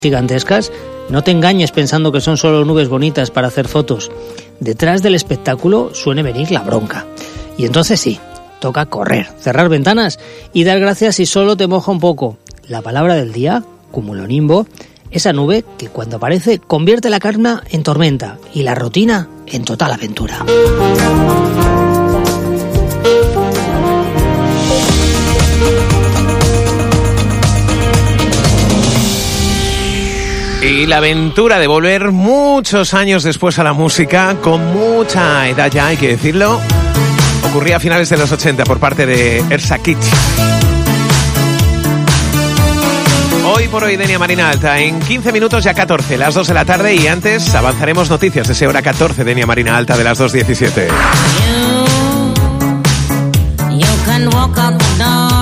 gigantescas, no te engañes pensando que son solo nubes bonitas para hacer fotos. Detrás del espectáculo suele venir la bronca. Y entonces sí, toca correr, cerrar ventanas y dar gracias si solo te moja un poco. La palabra del día, cumulonimbo, esa nube que cuando aparece convierte la calma en tormenta y la rutina en total aventura. Y la aventura de volver muchos años después a la música, con mucha edad ya, hay que decirlo, ocurría a finales de los 80 por parte de Ersa Kitt. Hoy por hoy, Denia Marina Alta, en 15 minutos ya 14, las 2 de la tarde, y antes avanzaremos noticias de esa hora 14, Denia Marina Alta, de las 2:17. You can walk up the door.